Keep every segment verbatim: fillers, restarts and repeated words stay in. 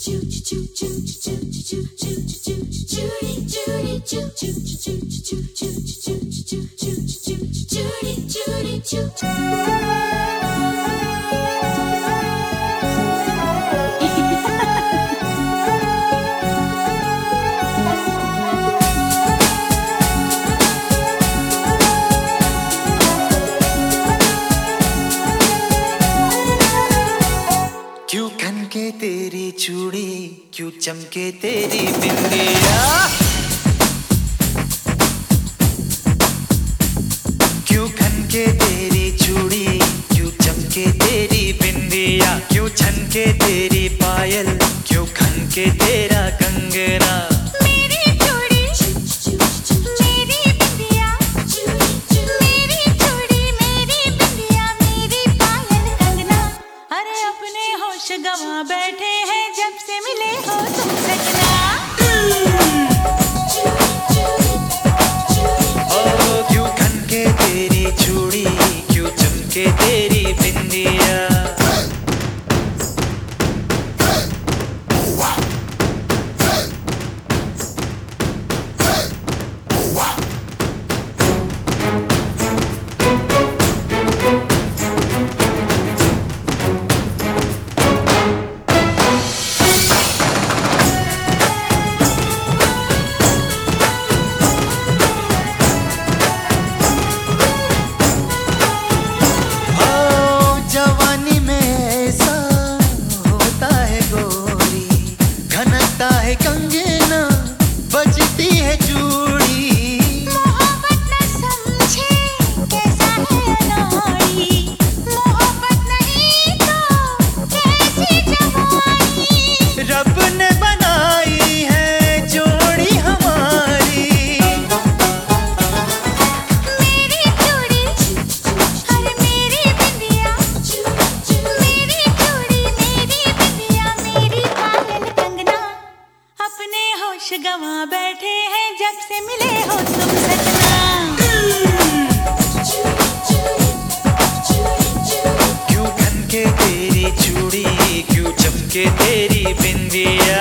क्यों खनके तेरी चूड़ी, क्यों चमके तेरी बिंदिया, क्यों खनके तेरी चूड़ी, क्यों चमके तेरी बिंदिया, क्यों छनके तेरी पायल, क्यों खनके तेरा कंगना। गवा बैठे हैं जब से मिले हो तुम सजना। ओ क्यों खनके तेरी चूड़ी, क्यों चमके तेरी बिंदिया। कंगना बजती है चूड़ी, मोहब्बत न समझे कैसा है अनाड़ी, मोहब्बत नहीं तो कैसी जवानी। रब ने बनाई है जोड़ी हमारी, मेरी चूड़ी अरे मेरी बिंदिया, मेरी चूड़ी मेरी बिंदिया मेरी पायल कंगना। अपने होश गवा बैठे हैं जब से मिले हो तुम सजना। क्यों खनके तेरी चूड़ी, क्यों चमके तेरी बिंदिया।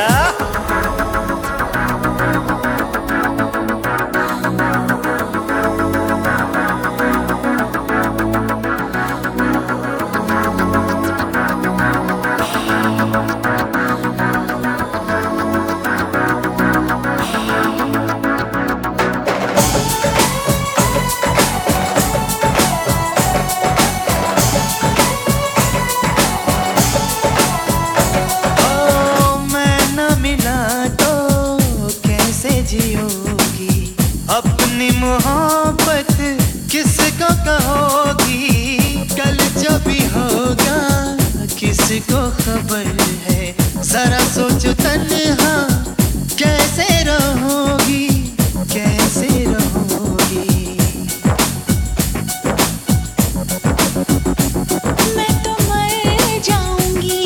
जियोगी अपनी मोहब्बत किसको कहोगी, कल जो भी होगा किसको खबर है। जरा सोचो तन्हा कैसे रहोगी, कैसे रहोगी। मैं तो मर जाऊंगी,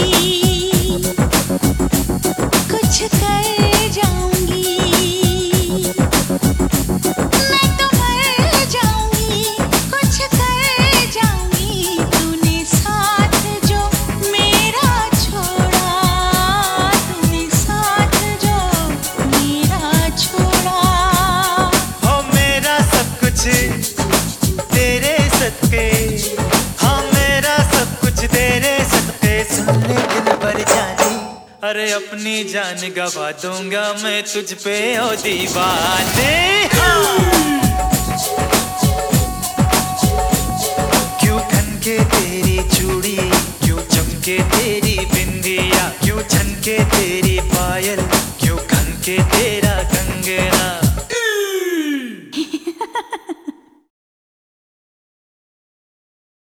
कुछ कर जाऊंगी, तेरे सदके, हाँ मेरा सब कुछ तेरे सदके। सुन ले दिल पर जानी, अरे अपनी जान गवा दूंगा मैं तुझ पे ओ दीवाने। हाँ। क्यों खनके तेरी चूड़ी, क्यों चमके तेरी बिंदिया, क्यों छनके तेरी पायल, क्यों खनके तेरा कंगना।